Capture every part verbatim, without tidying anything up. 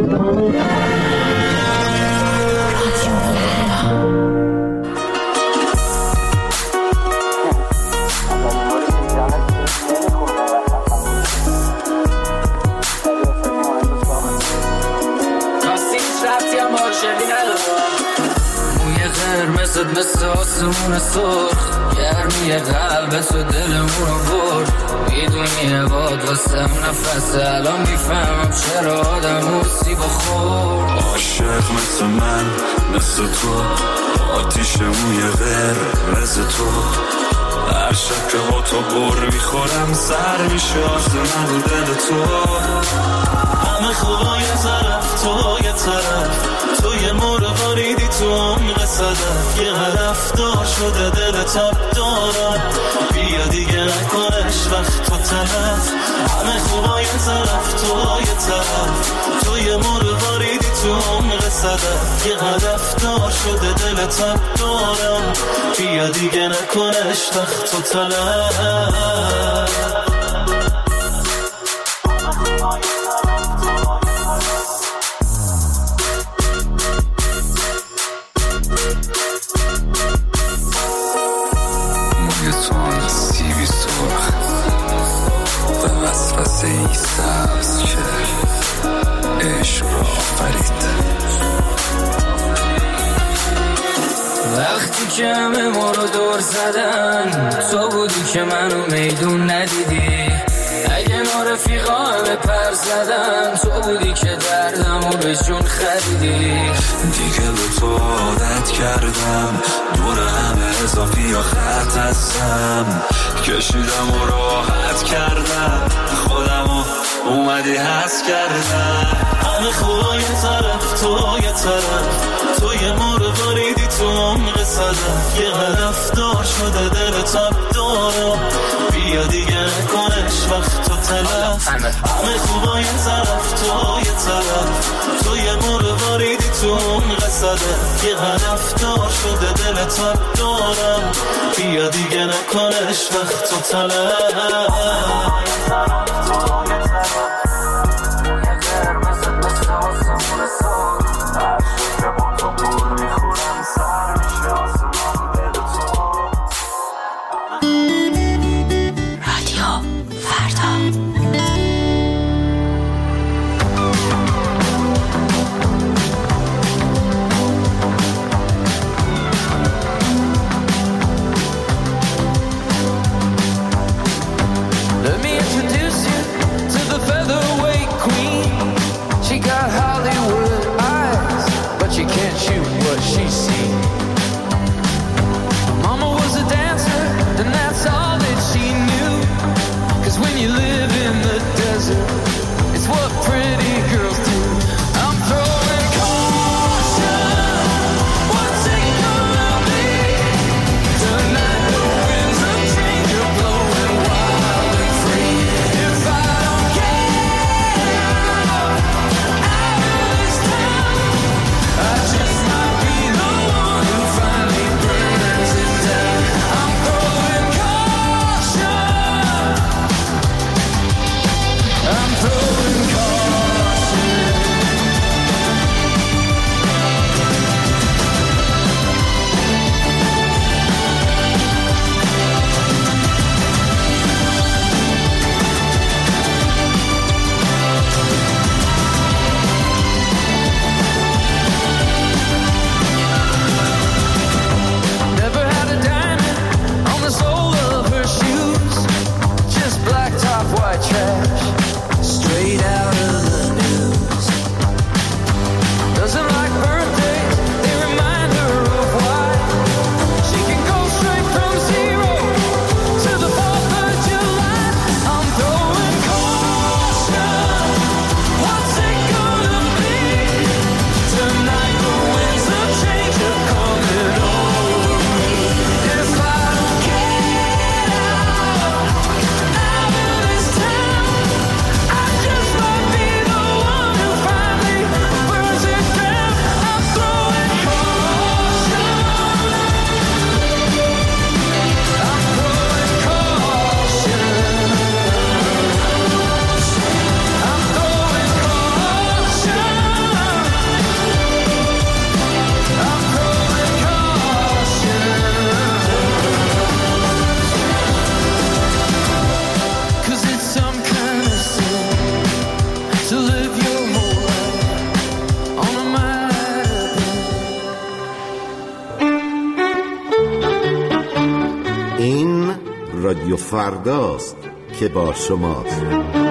مثل آسمون سرخ گرمی قلبت و دلمون رو برد. میدونی باد واسم نفسه الان میفهمم چرا آدم موسی بخور. عاشق مثل من مثل تو آتیش موی قرمز تو. هر شب که با تو بر میخورم سر میشه آسمون و دل تو. همه خوبا یه طرف تو یه طرف تو یه مرغاریدی تو عمق صدف. یه هدف دار شده دل تب دارم بیا دیگه نکنش وقت تو تلف. همه خوبا یه طرف تو یه طرف تو یه مرغاریدی تو عمق صدف. یه هدف دار شده دل تب دارم بیا دیگه نکنش وقت تو تلف. وقتی که همه ما رو دور زدن تو بودی که منو میدون ندیدی. اگه ما رفیقا همه پر زدن تو بودی که دردمو به جون خریدی. دیگه به تو عادت کردم دور همه اضافی یا خط هستم. کشیدم و راحت کردم خودمو اومدی حس کردم. همه خوبا یه طرف تو یه طرف تو یه مرغاریدی تو عمق صدف. یه هدف دار شده دل تب دارم بیا دیگه نکنش وقت تو تلف. همه خوبا یه طرف تو یه طرف تو یه مرغاریدی تو عمق صدف. یه هدف دار شده دل تب دارم بیا دیگه نکنش وقت تو تلف. I just might be the one to live your whole life on a map. این رادیو فرداست که با شماست.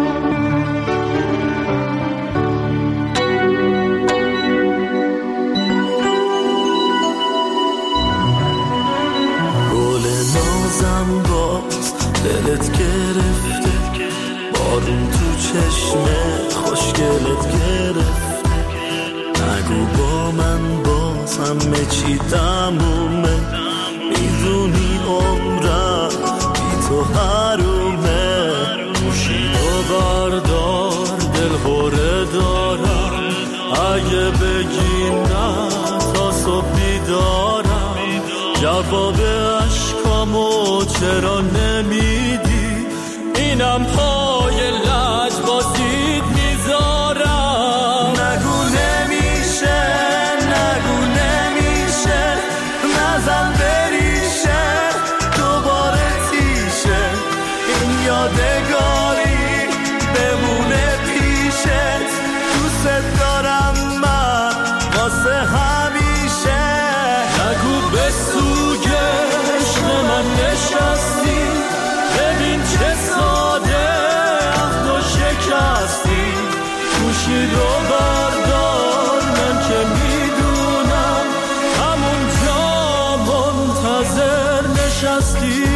دلت گرفته بارون تو چشمه خوشگلت گرفته نگو با من باز همه چی تمومه میدونی عمرم بی تو حرومه موشیدو بردار دل هوره دارم اگه بگی نه تا صبح بیدارم جواب عشقامو چرا نمیدی اینم پای لج بازید میذارم نگو نمیشه نگو نمیشه نزن بریشه دوباره تیشه این یادگاری بمونه پیشت دوست دارم من واسه همیشه نگو بسوگ عشق من نشستی ببین چه ساده عهد و شکستی گوشی رو بردار من که میدونم همونجا منتظر نشستی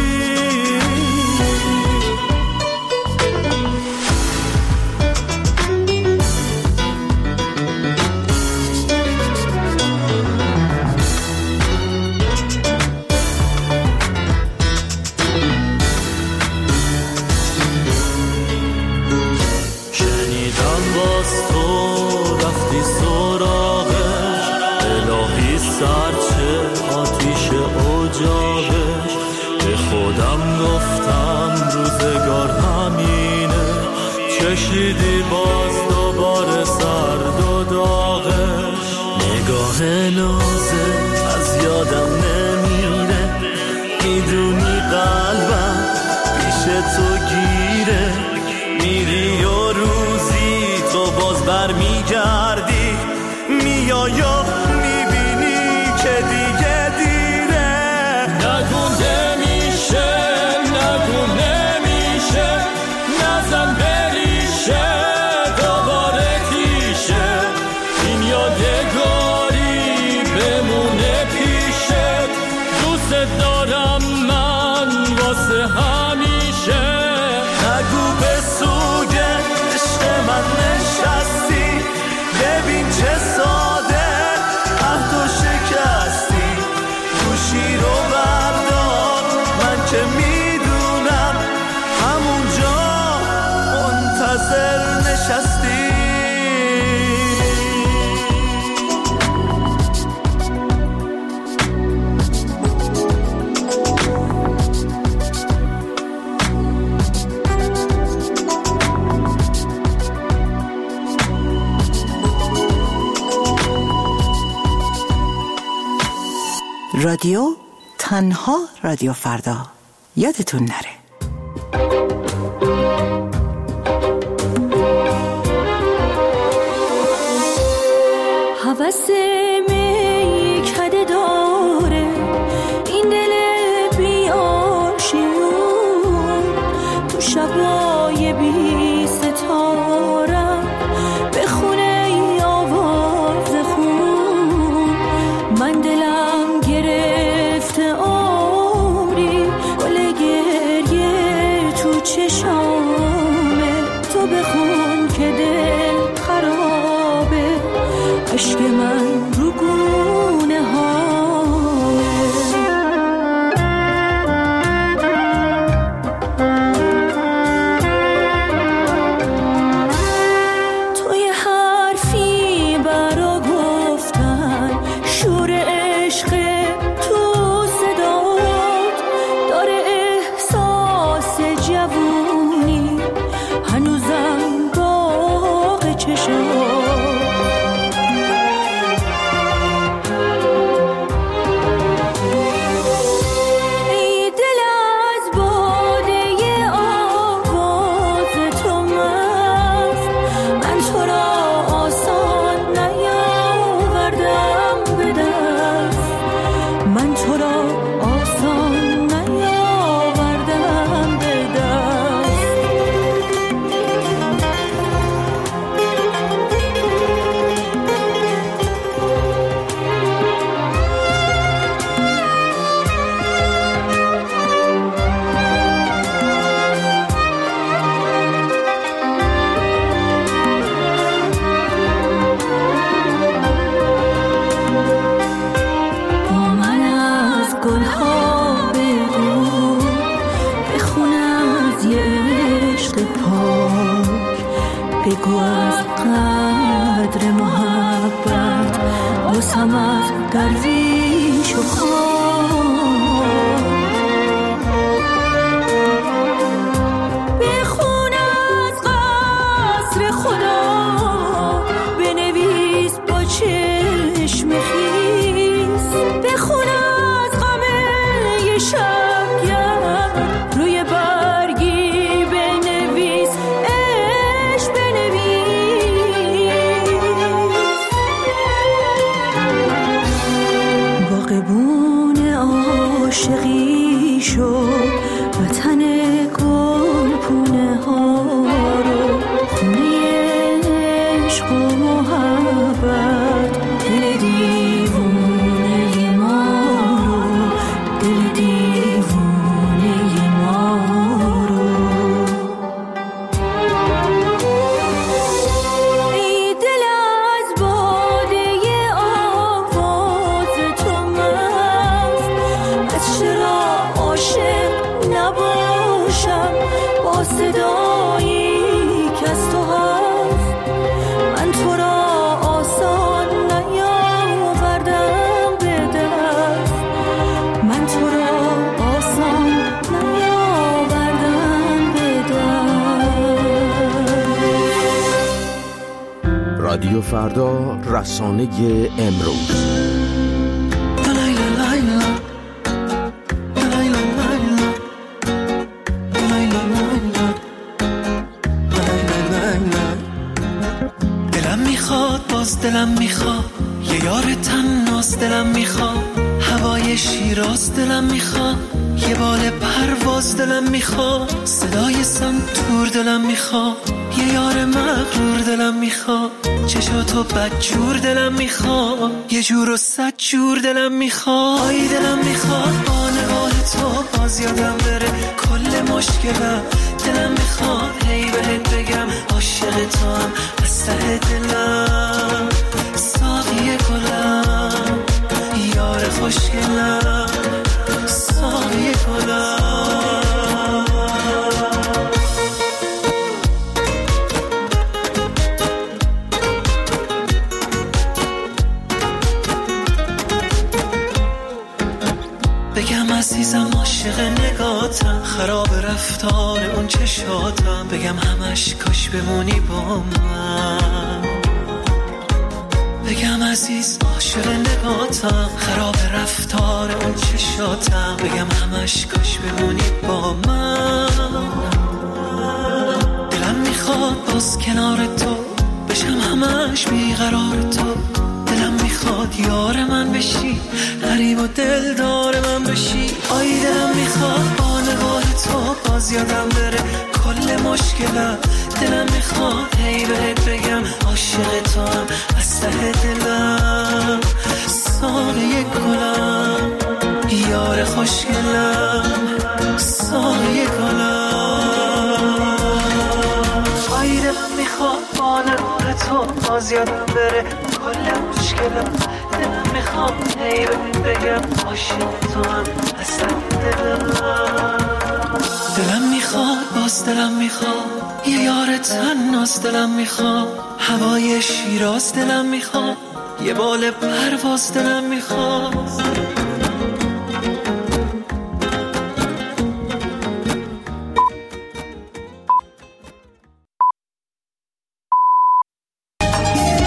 چشیدی باز دوباره سرد و داغش نگاه نازه از یادم نمیره میدونی قلبم پیش تو گیره میری و روزی تو باز بر میگردی میای و میبینی که دیگه دیره نگو نمیشه نگو نمیشه نزن دوباره تیشه این یادگاری بمونه پیشت دوست دارم من واسه همیشه نگو به سوگ عشق من نشستی ببین چه ساده عهد و شکستی گوشی رو بردار من که میدونم همونجا منتظر نشستی رادیو تنها رادیو فردا یادتون نره. هوس میکده داره این دل بیاشیون تو شبای بی ستارم بخونه ای آواز خون من دلم گرفته عمری گل گریه تو چشامه تو بخون که دل خرابه عشق من قدر محبت واسمت درویش و خان بخون از قصر خدا بنویس با چشم خیس بخون از غم یه شبگرد روی برگی بنویس عشق بنویس باغبون عاشقی شد وطن گلپونه ها رو خونه عشق و محبت دل دیوونه ما رو دل دیوونه ما رو ای دل از باده آواز تو مست از چرا عاشق نباشم با صدایی که از تو هست من تو را آسان نیاوردم به دست من تو را آسان نیاوردم به دست رادیو فردا، رسانه امروز. دلم میخواد باز دلم میخواد یه یار تناس دلم میخواد هوای شیراز دلم میخواد یه بال پرواز دلم میخواد صدای سنتور دلم میخواد یه یار مغرور دلم میخواد چشاتو بدجور دلم میخواد یه جور و صد جور دلم میخواد ای دلم میخواد با نگاه تو باز یادم بره کل مشکلم دلم میخواد هی بهت بگم عاشق تو هم از ته دلم ساقی گلم یار خوشگلم ساقی گلم بگم عزیزم عاشق نگاتم خراب رفتار اون چشاتم بگم همش کاش بمونی با من بگم عزیز عاشق نگاتم خراب رفتار اون چشاتم بگم همش کاش بمونی با من دلم میخواد باز کنار تو بشم همش بیقرار تو دلم میخواد یار من بشی غریب و دلدار من بشی آی دلم میخواد با نگاه تو باز یادم بره کل مشکلم دلم میخواد هی بهت بگم عاشق تو هم از ته دلم ساقی گلم یار خوشگلم ساقی گلم آی دلم میخواد با نگاه تو باز یادم بره کل مشکلم دلم میخواد هی بهت بگم عاشق تو هم از ته دلم دلم میخواد باز دلم میخواد یه یار تناس دلم میخواد هوای شیراز دلم میخواد یه بال پرواز دلم میخواد